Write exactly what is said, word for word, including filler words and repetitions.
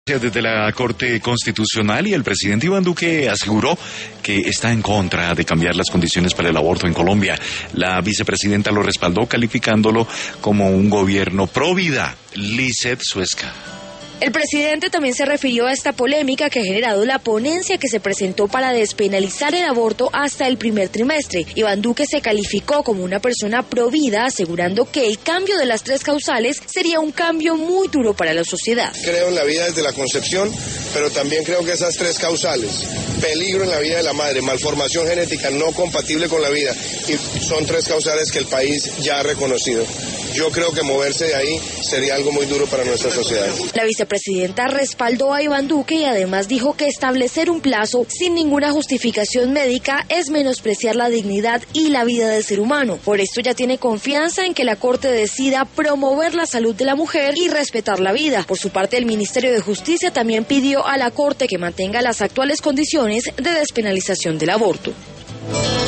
Desde la Corte Constitucional, y el presidente Iván Duque aseguró que está en contra de cambiar las condiciones para el aborto en Colombia. La vicepresidenta lo respaldó calificándolo como un gobierno pro vida. Lizeth Suezca. El presidente también se refirió a esta polémica que ha generado la ponencia que se presentó para despenalizar el aborto hasta el primer trimestre. Iván Duque se calificó como una persona provida, asegurando que el cambio de las tres causales sería un cambio muy duro para la sociedad. Creo en la vida desde la concepción, pero también creo que esas tres causales, peligro en la vida de la madre, malformación genética no compatible con la vida, y son tres causales que el país ya ha reconocido. Yo creo que moverse de ahí sería algo muy duro para nuestra sociedad. La vicepresidenta respaldó a Iván Duque y además dijo que establecer un plazo sin ninguna justificación médica es menospreciar la dignidad y la vida del ser humano. Por esto ya tiene confianza en que la Corte decida promover la salud de la mujer y respetar la vida. Por su parte, el Ministerio de Justicia también pidió a la Corte que mantenga las actuales condiciones de despenalización del aborto.